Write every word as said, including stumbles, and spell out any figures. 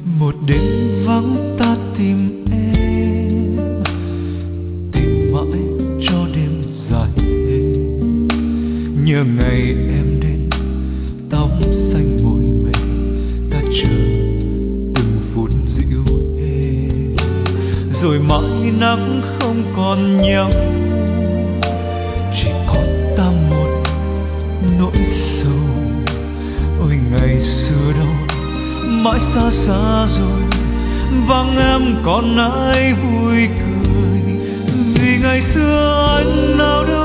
Một đêm vắng ta tìm em, tìm mãi cho đêm dài thêm. Nhớ ngày em đến, tóc xanh môi mềm, ta chờ từng phút dịu êm. Rồi mãi nắng không còn nhắm, chỉ còn ta một nỗi sầu. Ôi ngày xưa đâu mãi xa xa rồi, vắng em còn ai vui cười. Vì ngày xưa anh nào đâu